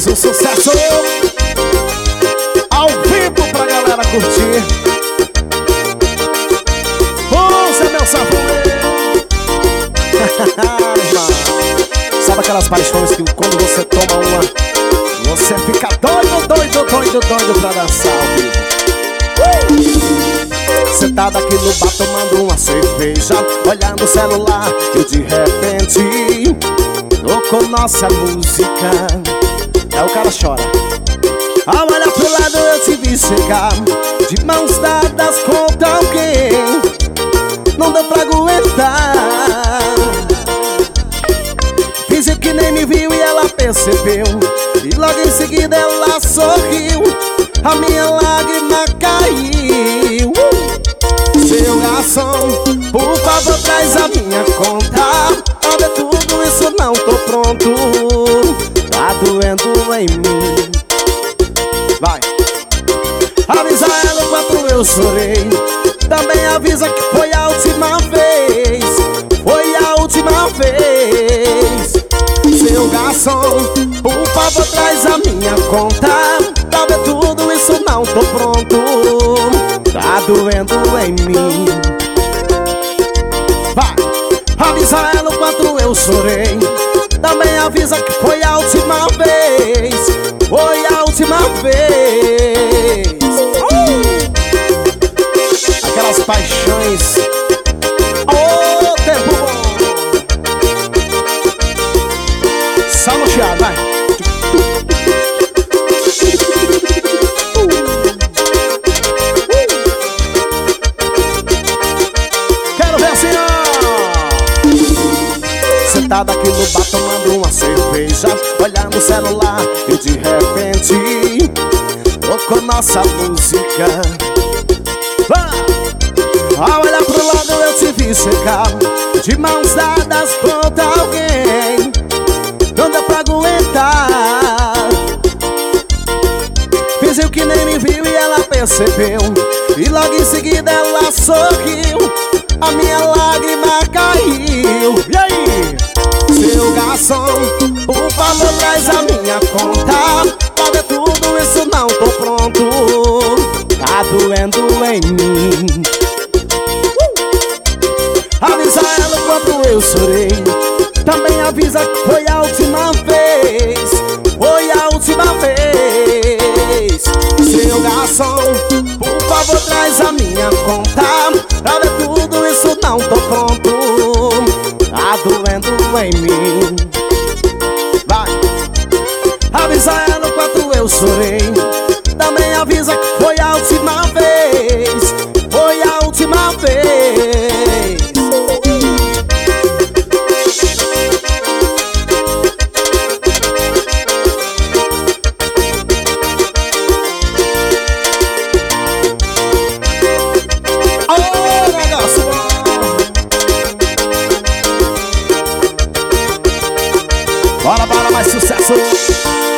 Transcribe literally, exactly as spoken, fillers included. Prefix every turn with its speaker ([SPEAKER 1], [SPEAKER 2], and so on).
[SPEAKER 1] mais um sucesso ao vivo pra galera curtir. Ouça meu safoneiro. Sabe aquelas paixões que quando você toma uma, você fica doido, doido, doido, doido pra dançar ao vivo. Sentado aqui no bar tomando uma cerveja, olhando o celular, e de repente tocou nossa música. Aí o cara chora. Ao olhar pro lado eu te vi chegar, de mãos dadas com alguém. Não deu pra aguentar. Fingiu que nem me viu e ela percebeu, e logo em seguida ela sorriu. A minha lágrima caiu. Seu garçom, por favor traz a minha conta. Pra ver tudo isso não tô pronto. Tá doendo em mim. Vai. Avisa ela o quanto eu chorei. Também avisa que foi a última vez. Foi a última vez. Seu garçom, por favor traz a minha conta. Pra ver tudo isso não tô pronto. Tá doendo em mim. Vai. Avisa ela o quanto eu chorei. Também avisa que foi a última vez. Foi a última vez. uh! Aquelas paixões. Ô, oh, tempo bom. Só no chiado, vai. Sentado aqui no bar tomando uma cerveja, olhando o celular, e de repente tocou nossa música. ah! Ao olhar pro lado eu te vi chegar, de mãos dadas com alguém. Não deu pra aguentar. Fingiu que nem me viu e ela percebeu, e logo em seguida ela sorriu. A minha lágrima caiu. E aí? Seu garçom, por favor traz a minha conta. Pra ver tudo isso não tô pronto. Tá doendo em mim. uh! Avisa ela o quanto eu chorei. Também avisa que foi a última vez. Foi a última vez. Seu garçom, por favor traz a minha conta. Pra ver tudo isso não tô pronto. Tá doendo em mim. Vai. Avisa ela o quanto eu chorei. Também avisa que foi a última vez. Foi a última vez. Bora, bora, mais sucesso.